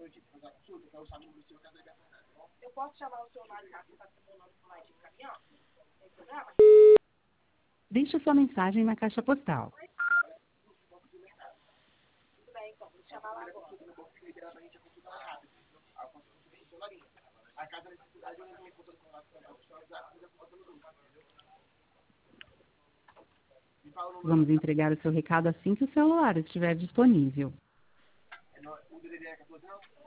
Eu posso chamar o senhor lá de casa para o nome do mais de caminhão? Tem problema? Deixe sua mensagem na caixa postal. Tudo bem, então. Vou chamar lá agora. Vamos entregar o seu recado assim que o celular estiver disponível.